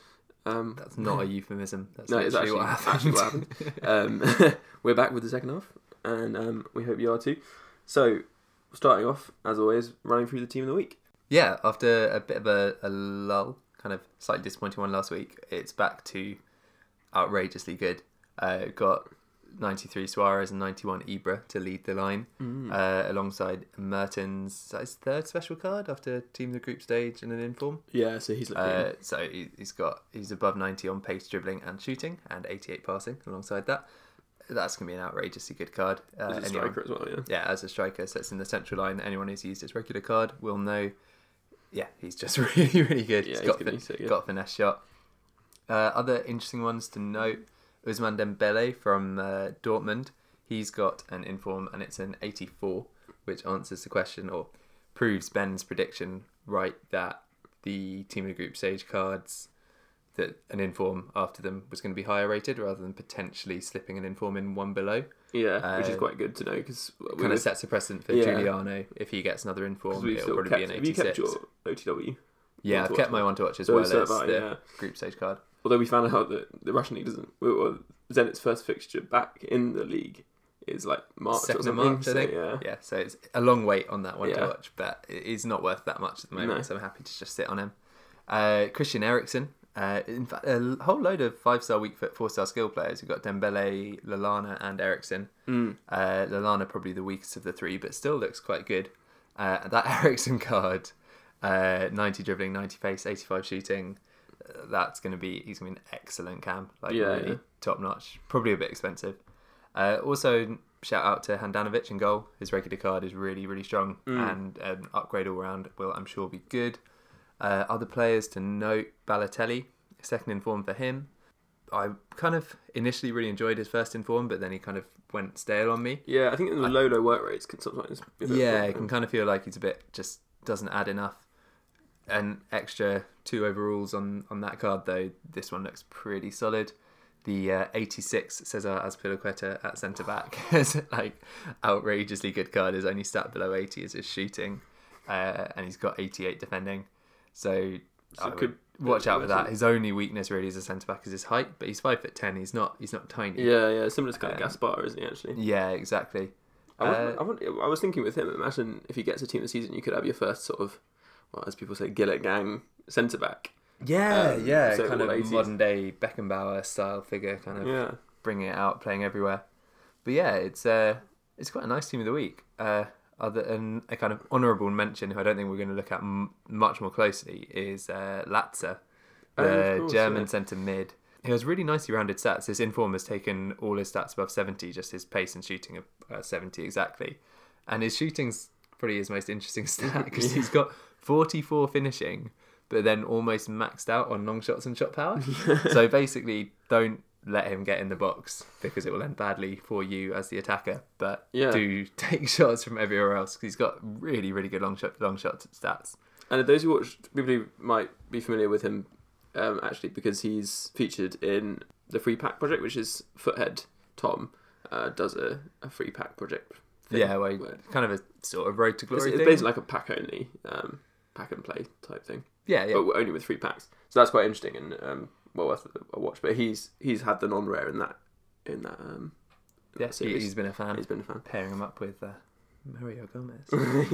Um,
That's not a euphemism. That's
no, it's
literally
actually,
what
actually
happened.
what happened. Um, we're back with the second half, and um, we hope you are too. So, starting off, as always, running through the team of the week.
Yeah, after a bit of a, a lull, kind of slightly disappointing one last week, it's back to outrageously good. Uh, got ninety-three Suarez and ninety-one Ibra to lead the line,
Mm.
uh, alongside Mertens, is that his third special card after team of the group stage and an inform.
Yeah, so he's looking.
Uh, so he, he's got he's above ninety on pace, dribbling, and shooting, and eighty-eight passing. Alongside that, that's gonna be an outrageously good card. Uh,
as a
anyone-
striker as well, yeah.
yeah, as a striker, so it's in the central line. Anyone who's used his regular card will know. Yeah, he's just really, really good.
Yeah,
he's
he's
got
gonna
fin-
be so good.
got a finesse shot. Uh, other interesting ones to note: Ousmane Dembele from uh, Dortmund. He's got an inform, and it's an eighty-four, which answers the question or proves Ben's prediction right that the team of the group stage cards that an inform after them was going to be higher rated rather than potentially slipping an inform in one below.
Yeah, which is
Uh,
quite good to know because
Kind of sets a precedent for
Yeah.
Giuliano. If he gets another inform,
we've
it'll
sort of
probably
kept,
be an
have you kept
eighty-six.
your O T W?
Yeah,
one
I've
to
kept
watch
my one to watch as
So
well
so
as
have I,
the
yeah.
group stage card.
Although we found out that the Russian league doesn't, or Zenit's first fixture back in the league is like March
Second
or
of
something.
March, I
so,
think.
Yeah.
Yeah, so it's a long wait on that one to
Yeah.
watch, but it is not worth that much at the moment,
No.
so I'm happy to just sit on him. Uh, Christian Eriksen, uh, in fact, a whole load of five-star weak foot, four-star skill players. We've got Dembele, Lallana, and Eriksen.
Mm.
Uh, Lallana probably the weakest of the three, but still looks quite good. Uh, that Eriksen card, uh, ninety dribbling, ninety pace, eighty-five shooting. Uh, that's going to be, he's going to be an excellent cam, like
Yeah,
really
yeah.
top notch. Probably a bit expensive. Uh, also, shout out to Handanovic in goal. His regular card is really, really strong,
Mm.
and an upgrade all round will, I'm sure, be good. Uh, other players to note: Balotelli, second in form for him. I kind of initially really enjoyed his first in form, but then he kind of went stale on me.
Yeah, I think the low, low work rates can sometimes be a bit
Yeah,
of a
it can kind of feel like he's a bit just doesn't add enough. An extra two overalls on, on that card though. This one looks pretty solid. The uh, eighty-six Cesar Azpilicueta at centre back is like outrageously good card. His only stat below eighty is his shooting, uh, and he's got eighty-eight defending. So,
So
I
it
would
could-
watch out for that.
yeah.
His only weakness really as a centre back is his height, but he's five foot ten. He's not he's not tiny.
Yeah, yeah, similar to kind of
Um,
Gaspar, isn't he, actually?
Yeah, exactly.
I, wonder-
Uh,
I, wonder- I was thinking with him, imagine if he gets a team this season, you could have your first sort of, well, as people say, Gillett gang centre back.
Yeah,
Um,
yeah,
so
kind
all
of
eighties.
modern day Beckenbauer style figure, kind of
Yeah.
bringing it out, playing everywhere. But yeah, it's uh, it's quite a nice team of the week. Uh, other and a kind of honourable mention, who I don't think we're going to look at m- much more closely, is uh, Latzer,
Oh,
the
of course,
German
yeah.
centre mid. He has really nicely rounded stats. His inform has taken all his stats above seventy, just his pace and shooting of uh, seventy exactly. And his shooting's probably his most interesting stat because he's got forty-four finishing, but then almost maxed out on long shots and shot power. So basically, don't let him get in the box because it will end badly for you as the attacker. But
Yeah.
do take shots from everywhere else because he's got really, really good long shot long shot stats.
And those who watch, people who might be familiar with him, um, actually, because he's featured in the Free Pack project, which is Foothead Tom uh, does a, a Free Pack project. Thing
Yeah, well,
where-
kind of a sort of road to
it's,
glory
it's
thing.
basically like a pack only, um, pack and play type thing,
yeah, yeah.
but only with free packs. So that's quite interesting and um, well worth a watch. But he's he's had the non-rare in that in that um, in
Yeah,
that
he,
series.
he's been a fan.
He's been a fan.
Pairing him up with uh, Mario Gomez.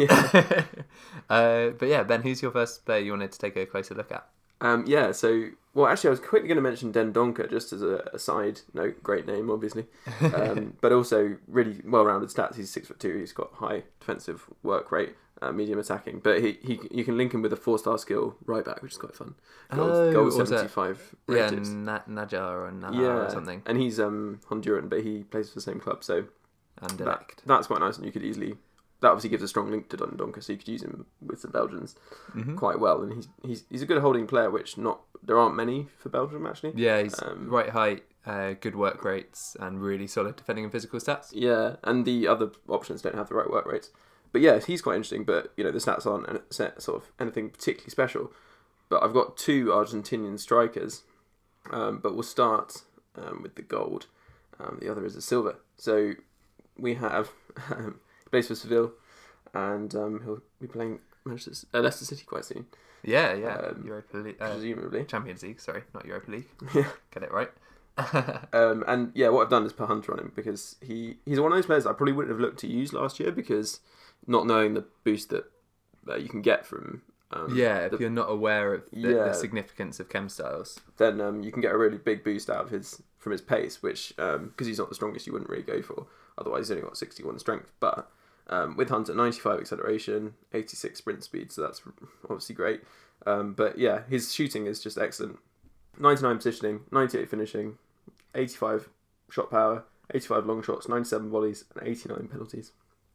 yeah.
uh, but yeah, Ben, who's your first player you wanted to take a closer look at?
Um, yeah, so Well, actually, I was quickly going to mention Dendoncker just as a, a side note. Great name, obviously, um, but also really well-rounded stats. He's six foot two. He's got high defensive work rate, uh, medium attacking. But he, he you can link him with a four-star skill right back, which is quite fun. Goal,
Oh,
goal
was it-
seventy-five
Yeah,
rated.
Na- Najar or Najar
Yeah,
or something.
and he's um Honduran, but he plays for the same club, so
And
that,
elect.
that's quite nice. And you could easily that obviously gives a strong link to Dendoncker, so you could use him with the Belgians
Mhm.
quite well. And he's he's he's a good holding player, which not there aren't many for Belgium actually.
Yeah, he's
Um,
right height, uh, good work rates, and really solid defending and physical stats.
Yeah, and the other options don't have the right work rates. But yeah, he's quite interesting. But you know, the stats aren't an- set- sort of anything particularly special. But I've got two Argentinian strikers. Um, but we'll start um, with the gold. Um, the other is a silver. So we have um, he plays for Seville, and um, he'll be playing Manchester, uh, Leicester City quite soon,
Yeah, yeah.
Um,
Europa League, uh,
presumably.
Champions League. Sorry, not Europa League.
Yeah.
Get it right.
Um, and yeah, what I've done is put Hunter on him because he, he's one of those players I probably wouldn't have looked to use last year because not knowing the boost that, that you can get from um,
yeah, if
the,
you're not aware of the,
Yeah.
the significance of chem styles.
then um, you can get a really big boost out of his from his pace, which because he's not the strongest, you wouldn't really go for. Otherwise, he's only got sixty-one strength. But um, with Hunter, ninety-five acceleration, eighty-six sprint speed, so that's obviously great. Um, but yeah, his shooting is just excellent. ninety-nine positioning, ninety-eight finishing, eighty-five shot power, eighty-five long shots, ninety-seven volleys, and eighty-nine penalties.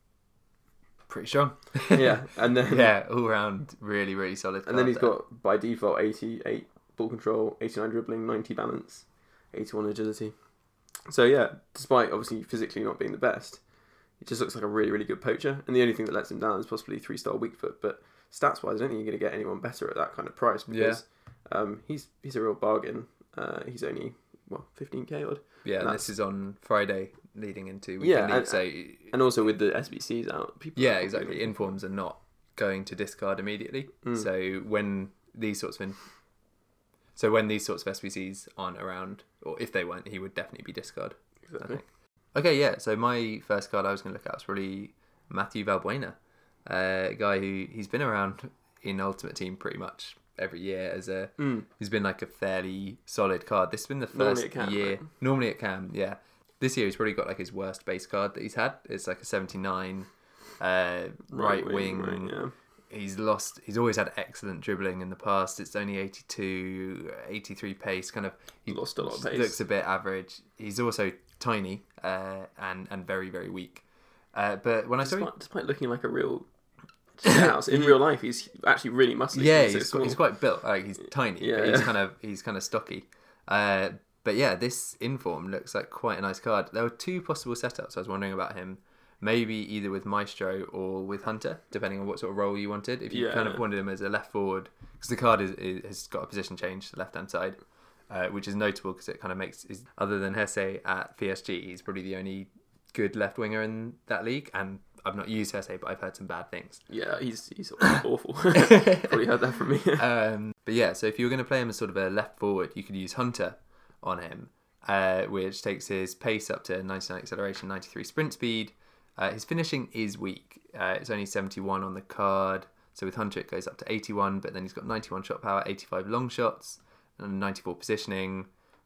Pretty strong.
Yeah, and then
yeah, all round really, really solid.
and then
card
he's
there.
got by default eighty-eight ball control, eighty-nine dribbling, ninety balance, eighty-one agility. So yeah, despite obviously physically not being the best, he just looks like a really, really good poacher. And the only thing that lets him down is possibly three-star weak foot. But stats wise, I don't think you're going to get anyone better at that kind of price because um, he's he's a real bargain. Uh, he's only well fifteen k odd.
Yeah, and
that's-
this is on Friday leading into weekend
Yeah,
league,
and-
so
And also with the S B Cs out, people.
yeah,
are
exactly.
probably-
Informs are not going to discard immediately.
Mm.
So when these sorts of in- so when these sorts of S B Cs aren't around, or if they weren't, he would definitely be discard. I
Exactly.
think. Okay, yeah. So my first card I was going to look at was really Matthew Valbuena, uh, a guy who he's been around in Ultimate Team pretty much every year as a
Mm.
he's been like a fairly solid card. This has been the
Normally
first
it can,
year.
right?
Normally it can, yeah. This year he's probably got like his worst base card that he's had. It's like a seventy-nine uh, right, wing.
right, yeah.
He's lost. He's always had excellent dribbling in the past. It's only eighty-two, eighty-three pace. Kind of he
Lost a lot of pace.
looks a bit average. He's also tiny uh, and and very very weak. Uh, but when I saw him,
Despite, despite looking like a real house in real life, he's actually really muscly.
yeah,
so
he's,
small.
he's quite built. Like he's tiny,
Yeah,
but he's
yeah.
kind of he's kind of stocky. Uh, but yeah, this Inform looks like quite a nice card. There were two possible setups. I was wondering about him. Maybe either with Maestro or with Hunter, depending on what sort of role you wanted. If you
Yeah.
kind of wanted him as a left forward, because the card is, is, has got a position change to the left hand side, uh, which is notable because it kind of makes, is, other than Hesse at P S G, he's probably the only good left winger in that league. And I've not used Hesse, but I've heard some bad things.
Yeah, he's he's awful. Probably heard that from me.
um, but yeah, so if you were going to play him as sort of a left forward, you could use Hunter on him, uh, which takes his pace up to ninety-nine acceleration, ninety-three sprint speed. Uh, his finishing is weak. Uh, it's only seventy-one on the card. So with Hunter, it goes up to eighty-one, but then he's got ninety-one shot power, eighty-five long shots, and ninety-four positioning,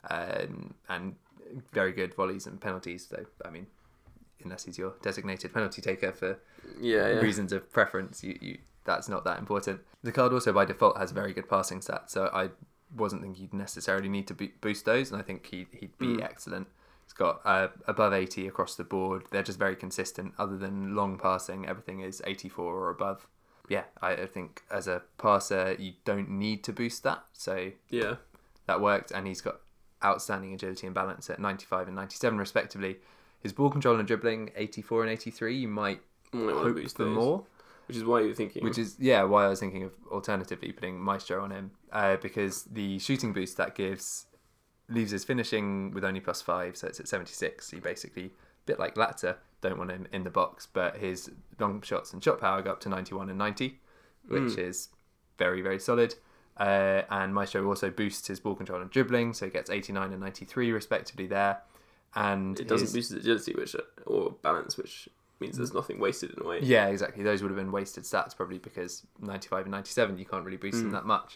um, and very good volleys and penalties. So, I mean, unless he's your designated penalty taker for
Yeah, yeah.
reasons of preference, you, you that's not that important. The card also by default has very good passing stats, so I wasn't thinking you'd necessarily need to be, boost those, and I think he, he'd be
Mm.
excellent. He's got uh, above eighty across the board. They're just very consistent. Other than long passing, everything is eighty-four or above. Yeah, I, I think as a passer, you don't need to boost that, so
Yeah.
that worked. And he's got outstanding agility and balance at ninety-five and ninety-seven respectively. His ball control and dribbling, eighty-four and eighty-three. You might
Might wanna
hope
boost
for
those.
more.
Which is why you're thinking.
Which is, yeah, why I was thinking of alternatively putting Maestro on him. Uh, because the shooting boost that gives leaves his finishing with only plus five, so it's at seventy-six. So you basically, a bit like Latzer, don't want him in the box, but his long shots and shot power go up to ninety-one and ninety, which
Mm.
is very, very solid. Uh, and Maestro also boosts his ball control and dribbling, so he gets eighty-nine and ninety-three respectively there. And
it doesn't
his-
boost his agility, which or balance, which means there's nothing wasted in a way.
Yeah, exactly. Those would have been wasted stats probably because ninety-five and ninety-seven, you can't really boost them
Mm.
that much.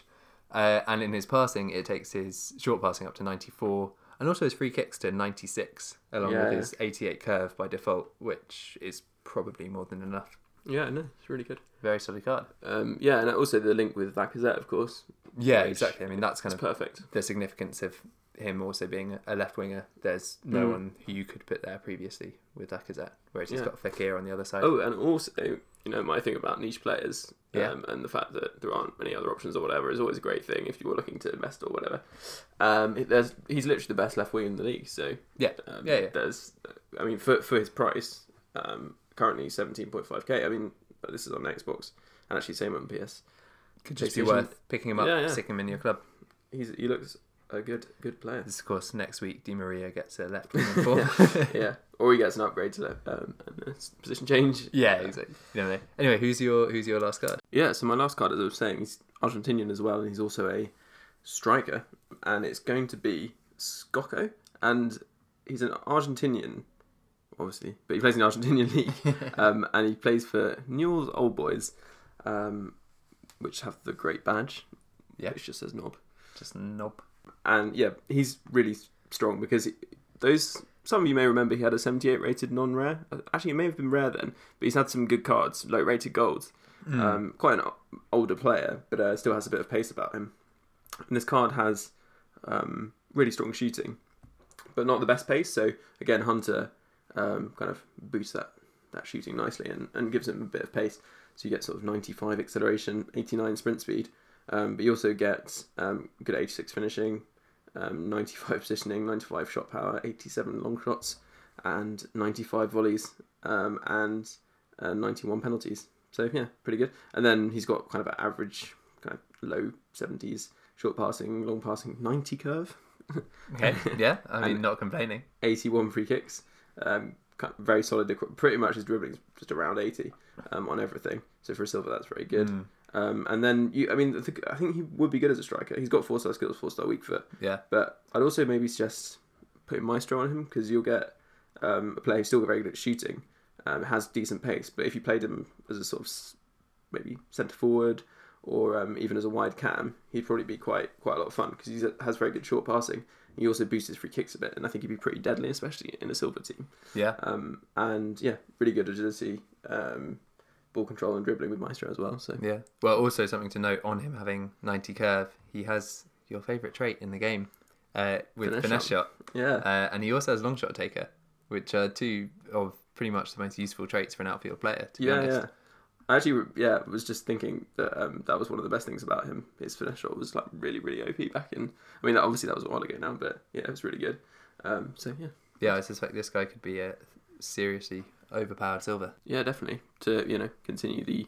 Uh, and in his passing, it takes his short passing up to ninety-four, and also his free kicks to ninety-six, along
Yeah,
with
yeah.
his eighty-eight curve by default, which is probably more than enough.
Yeah, no, it's really good.
Very solid card.
Um, yeah, and also the link with Lacazette, of course.
Yeah,
which
exactly. I mean, that's kind
is
of
perfect.
the significance of him also being a left winger. There's no
Mm.
one who you could put there previously with Lacazette, whereas he's
Yeah.
got Fekir on the other side.
Oh, and also, you know, my thing about niche players um,
Yeah.
and the fact that there aren't many other options or whatever is always a great thing if you were looking to invest or whatever. Um, it- there's he's literally the best left wing in the league. So
Yeah.
um,
Yeah, yeah.
There's, I mean, for for his price, um, currently seventeen point five k. I mean, this is on Xbox and actually same on P S.
Could just be
PlayStation-
worth picking him up,
Yeah, yeah.
sticking him in your club.
He's he looks a good good player.
This, of course, next week, Di Maria gets a left wing in form.
Yeah, or he gets an upgrade to left, um, and a position change.
Yeah, exactly. You know, anyway, who's your who's your last card?
Yeah, so my last card, as I was saying, he's Argentinian as well, and he's also a striker, and it's going to be Scocco, and he's an Argentinian, obviously, but he plays in the Argentinian league, um, and he plays for Newell's Old Boys, um, which have the great badge,
Yeah.
which just says knob.
Just knob.
And yeah, he's really strong because he- those. Some of you may remember he had a seventy-eight rated non-rare. Actually, it may have been rare then, but he's had some good cards, low rated golds.
Mm.
Um, quite an o- older player, but uh, still has a bit of pace about him. And this card has um, really strong shooting, but not the best pace. So again, Hunter um, kind of boosts that, that shooting nicely and, and gives him a bit of pace. So you get sort of ninety-five acceleration, eighty-nine sprint speed, um, but you also get um, good eighty-six finishing, um, ninety-five positioning, ninety-five shot power, eighty-seven long shots, and ninety-five volleys, um, and uh, ninety-one penalties. So yeah, pretty good. And then he's got kind of an average, kind of low seventies short passing, long passing, ninety curve,
Okay, yeah, I mean,
And-
not complaining.
eighty-one free kicks. Um, kind of very solid. Pretty much his dribbling is just around eighty um, on everything. So for a silver, that's very good.
Mm,
Um, and then you, I mean, I think, I think he would be good as a striker. He's got four star skills, four star weak foot.
yeah,
But I'd also maybe suggest putting Maestro on him because you'll get um, a player who's still very good at shooting, um, has decent pace. But if you played him as a sort of s- maybe centre forward or um, even as a wide cam, he'd probably be quite quite a lot of fun because he has very good short passing. He also boosts his free kicks a bit, and I think he'd be pretty deadly, especially in a silver team.
yeah.
Um, and yeah, really good agility, um, ball control, and dribbling with Maestro as well. So
Yeah. Well, also something to note on him having ninety curve, he has your favourite trait in the game uh, with
Finesse
finesse, shot.
yeah,
Uh, and he also has long shot taker, which are two of pretty much the most useful traits for an outfield player, to be
yeah,
honest.
yeah. I actually, yeah, was just thinking that um, that was one of the best things about him. His finesse shot was like really, really O P back in. I mean, obviously that was a while ago now, but yeah, it was really good. Um, so yeah,
Yeah, I suspect this guy could be a seriously overpowered silver.
yeah, definitely to you know continue the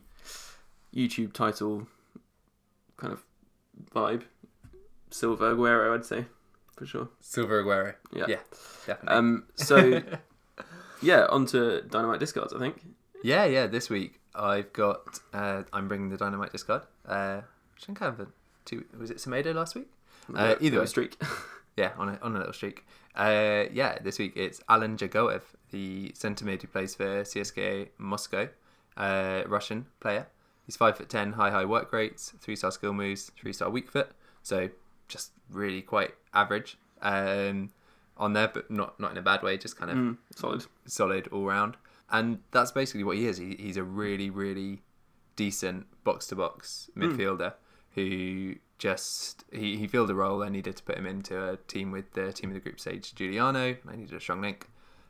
YouTube title kind of vibe. Silver Aguero, I'd say for sure.
Silver Aguero.
Yeah.
Yeah, definitely.
Um. So yeah, on to Dynamite discards. I think.
Yeah, yeah. This week I've got. Uh, I'm bringing the Dynamite discard. Uh, which I think I have a two. Was it Semedo last week? Uh, either way.
streak.
Yeah, on a on a little streak. Uh, yeah, this week it's Alan Jagoev, the centre mid who plays for C S K A Moscow, uh, Russian player. He's five foot ten, high high work rates, three star skill moves, three star weak foot. So just really quite average um, on there, but not not in a bad way. Just kind of
Mm, solid.
solid all round. And that's basically what he is. He, he's a really, really decent box-to-box midfielder who just... He, he filled a role. I needed to put him into a team with the team of the group stage, Giuliano. I needed a strong link.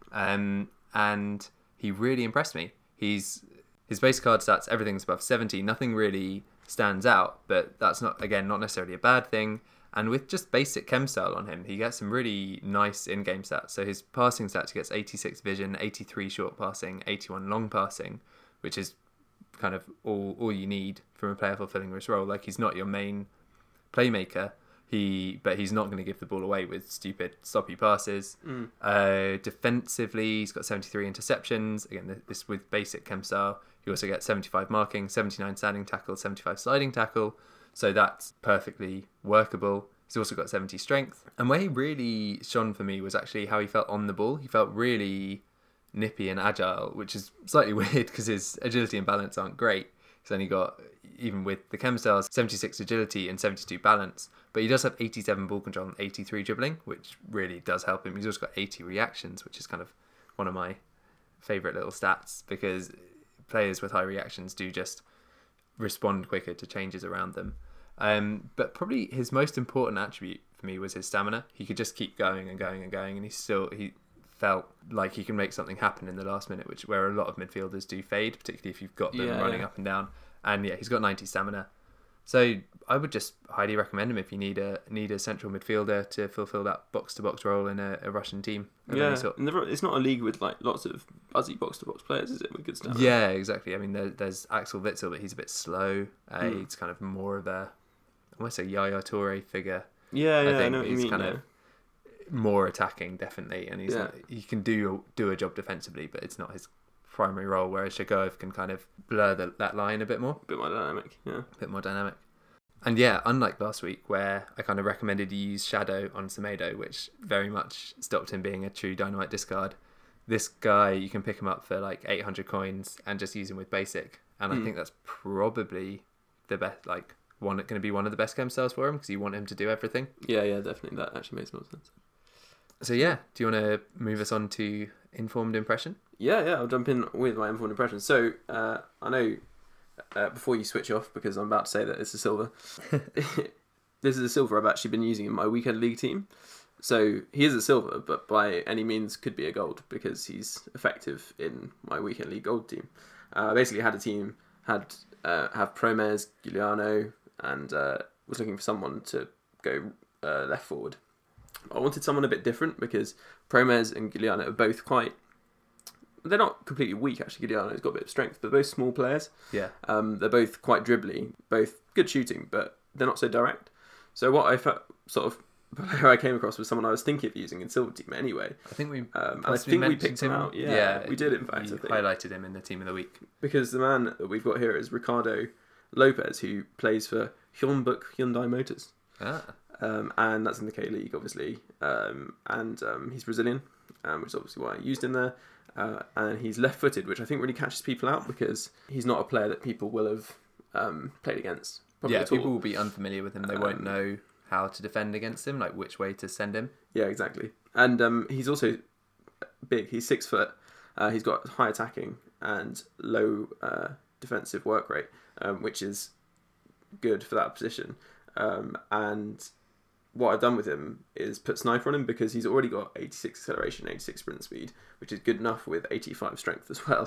Um, and he really impressed me. He's His base card stats, everything's above seventy. Nothing really stands out, but that's not, again, not necessarily a bad thing. And with just basic chem style on him, he gets some really nice in-game stats. So his passing stats, he gets eighty-six vision, eighty-three short passing, eighty-one long passing, which is kind of all all you need from a player fulfilling this role. Like, he's not your main playmaker, he but he's not going to give the ball away with stupid sloppy passes.
Mm.
Uh, defensively, he's got seventy-three interceptions. Again, this with basic chem style. You also get seventy-five marking, seventy-nine standing tackle, seventy-five sliding tackle. So that's perfectly workable. He's also got seventy strength. And where he really shone for me was actually how he felt on the ball. He felt really nippy and agile, which is slightly weird because his agility and balance aren't great. He's only got, even with the chem styles, seventy-six agility and seventy-two balance, but he does have eighty-seven ball control and eighty-three dribbling, which really does help him. He's also got eighty reactions, which is kind of one of my favourite little stats, because players with high reactions do just respond quicker to changes around them. Um, but probably his most important attribute for me was his stamina. He could just keep going and going and going, and he still he felt like he can make something happen in the last minute, which where a lot of midfielders do fade, particularly if you've got them
Yeah,
running
yeah.
up and down. And yeah, he's got ninety stamina. So I would just highly recommend him if you need a need a central midfielder to fulfill that box to box role in a, a Russian team. of
Yeah,
any sort.
and there- it's not a league with like lots of buzzy box to box players, is it? With good stamina.
Yeah, exactly. I mean, there, there's Axel Witsel, but he's a bit slow. Uh,
Mm.
He's kind of more of a, almost a Yaya Toure figure.
yeah, yeah.
I
I,
think
know what you
he's
mean.
kind
yeah.
of more attacking, definitely, and he's
Yeah.
not, he can do do a job defensively, but it's not his primary role. Whereas Shagoev can kind of blur the, that line a bit more,
a bit more dynamic. Yeah,
a bit more dynamic. And yeah, unlike last week where I kind of recommended you use Shadow on Semedo, which very much stopped him being a true dynamite discard. This guy, you can pick him up for like eight hundred coins and just use him with basic, and I
Mm.
think that's probably the best, like one going to be one of the best chem styles for him, because you want him to do everything.
yeah, yeah. Definitely, that actually makes more sense.
So yeah, do you want to move us on to informed impression?
Yeah, yeah. I'll jump in with my informed impression. So uh, I know uh, before you switch off, because I'm about to say that it's a silver. This is a silver I've actually been using in my weekend league team. So he is a silver, but by any means could be a gold, because he's effective in my weekend league gold team. Uh, I basically had a team, had uh, have Promes, Giuliano, and uh, was looking for someone to go uh, left forward. I wanted someone a bit different, because Promes and Giuliano are both quite... They're not completely weak, actually. Giuliano's got a bit of strength, but both small players.
Yeah.
Um, they're both quite dribbly, both good shooting, but they're not so direct. So what I felt, sort of, player I came across was someone I was thinking of using in Silver Team anyway.
I think we
Um, and I
possibly
think we
mentioned
picked him out. Yeah, we did, in fact,
you
I think.
highlighted him in the team of the week.
Because the man that we've got here is Ricardo Lopez, who plays for Hyundai Hyundai Motors.
Ah,
Um, and that's in the K League, obviously. Um, and um, he's Brazilian, um, which is obviously why I used him there. Uh, and he's left-footed, which I think really catches people out, because he's not a player that people will have um, played against. Probably
yeah,
at all.
people will be unfamiliar with him. They won't
Um,
know how to defend against him, like which way to send him.
Yeah, exactly. And um, he's also big. He's six foot. Uh, he's got high attacking and low uh, defensive work rate, um, which is good for that position. Um, and what I've done with him is put sniper on him, because he's already got eighty-six acceleration, eighty-six sprint speed, which is good enough with eighty-five strength as well.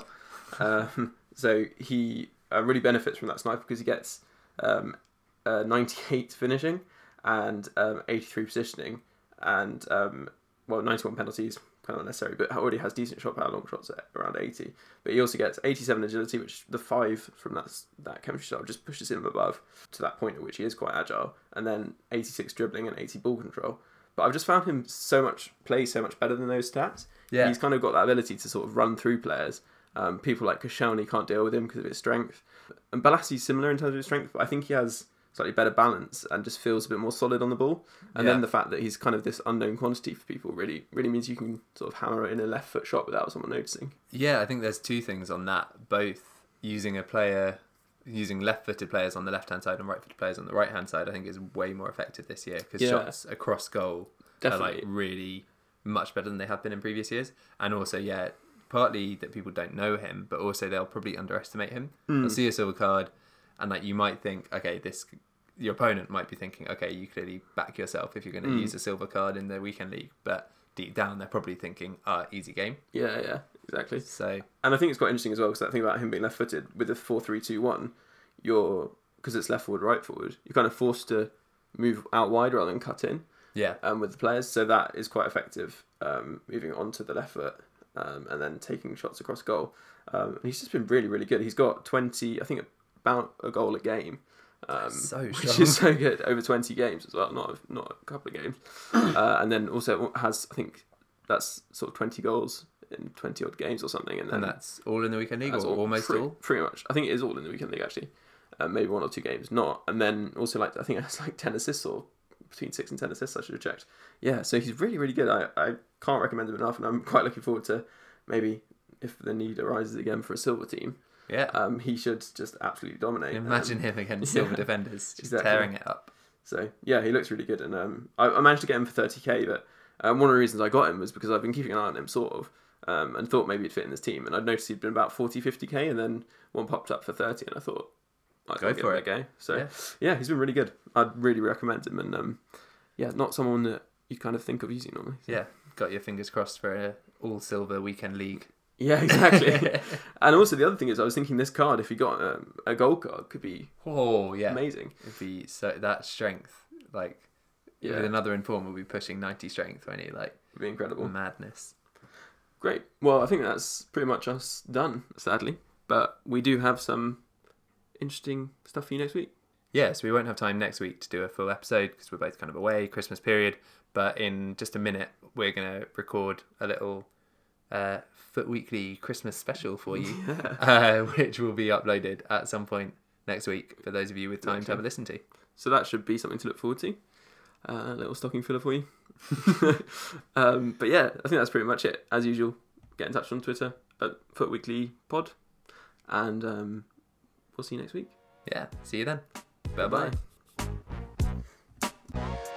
Um, so he uh, really benefits from that sniper, because he gets um, uh, ninety-eight finishing and um, eighty-three positioning, and um, well, ninety-one penalties, kind of unnecessary, but already has decent shot power, long shots at around eighty. But he also gets eighty-seven agility, which the five from that that chemistry style just pushes him above to that point at which he is quite agile, and then eighty-six dribbling and eighty ball control. But I've just found him so much play so much better than those stats.
Yeah.
He's kind of got that ability to sort of run through players. Um, people like Koscielny can't deal with him because of his strength, and Balassi's similar in terms of his strength, but I think he has slightly better balance and just feels a bit more solid on the ball. And
Yeah.
then the fact that he's kind of this unknown quantity for people really really means you can sort of hammer it in a left foot shot without someone noticing.
Yeah, I think there's two things on that. Both using a player, using left-footed players on the left-hand side and right-footed players on the right-hand side, I think is way more effective this year, because
Yeah.
shots across goal
Definitely.
are like really much better than they have been in previous years. And also, yeah, partly that people don't know him, but also they'll probably underestimate him.
Mm.
They'll see a silver card, and like you might think, okay, this. Your opponent might be thinking, okay, you clearly back yourself if you're going to
Mm.
use a silver card in the weekend league, but deep down they're probably thinking, ah, easy game.
Yeah, yeah, exactly.
So
And I think it's quite interesting as well, because that thing about him being left-footed with the four three two one, you're, because it's left forward, right forward, you're kind of forced to move out wide rather than cut in
yeah,
um, with the players. So that is quite effective, um, moving onto the left foot um, and then taking shots across goal. Um, and he's just been really, really good. He's got twenty, I think about a goal a game. Um,
So
which
strong.
is so good, over twenty games as well, not not a couple of games, uh, and then also has, I think that's sort of twenty goals in twenty odd games or something, and then
and that's all in the weekend league, or
that's all-
almost
pretty,
all.
pretty much. I think it is all in the weekend league actually, uh, maybe one or two games not, and then also like I think it has like ten assists or between six and ten assists. I should have checked. Yeah, so he's really really good. I I can't recommend him enough, and I'm quite looking forward to maybe if the need arises again for a silver team.
Yeah.
Um, he should just absolutely dominate.
Imagine
um,
him against
yeah,
silver defenders, just
exactly.
tearing it up.
So yeah, he looks really good, and um, I, I managed to get him for thirty k. But um, one of the reasons I got him was because I've been keeping an eye on him, sort of, um, and thought maybe he'd fit in this team. And I'd noticed he'd been about forty, fifty k, and then one popped up for thirty, and I thought, I'd
Go
give
for
him
it.
a go. So
Yeah.
yeah. he's been really good. I'd really recommend him, and um, yeah, not someone that you kind of think of using normally. So.
Yeah, got your fingers crossed for a all silver weekend league.
Yeah, exactly. And also the other thing is, I was thinking this card, if you got um, a gold card, could be
Oh yeah,
amazing.
it'd be so that strength, like
Yeah,
with another inform, will be pushing ninety strength, won't he? Like
it'd be incredible.
madness.
Great. Well, I think that's pretty much us done, sadly. But we do have some interesting stuff for you next week.
Yes, we won't have time next week to do a full episode because we're both kind of away, Christmas period. But in just a minute, we're going to record a little uh, Foot Weekly Christmas special for you, uh, which will be uploaded at some point next week for those of you with time
Exactly.
to have a listen to.
So that should be something to look forward to. Uh, a little stocking filler for you. um, but yeah, I think that's pretty much it. As usual, get in touch on Twitter at Foot Weekly Pod. And um, we'll see you next week.
Yeah, see you then. Bye-bye.
Bye.